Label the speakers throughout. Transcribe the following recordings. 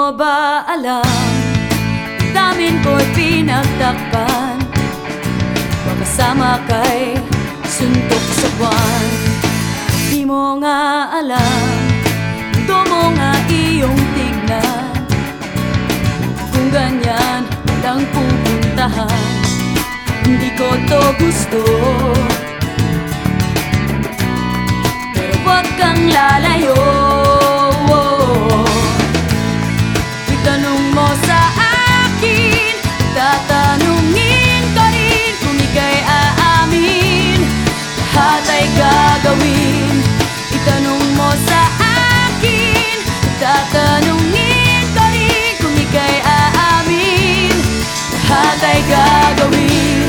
Speaker 1: mo ba alam, damin ko'y pinagtakpan, makasama kay suntok sa buwan. Di mo nga alam, gusto mo nga iyong tignan, kung ganyan walang pupuntahan. Hindi ko to gusto, pero wag kang lalayo. Itanong mo sa akin, tatanungin ko rin, kung ika'y aamin, lahat ay gagawin. Itanong mo sa akin, tatanungin ko rin, kung ika'y aamin, lahat ay gagawin.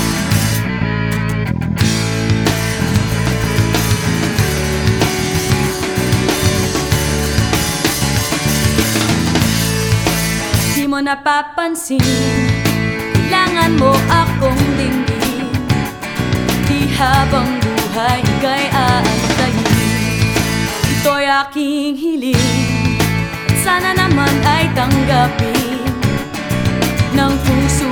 Speaker 1: Di mo napapansin, kailangan mo akong dinggin, di habang buhay ika'y aantayin. Ito'y aking hiling, at sana naman ay tanggapin ng puso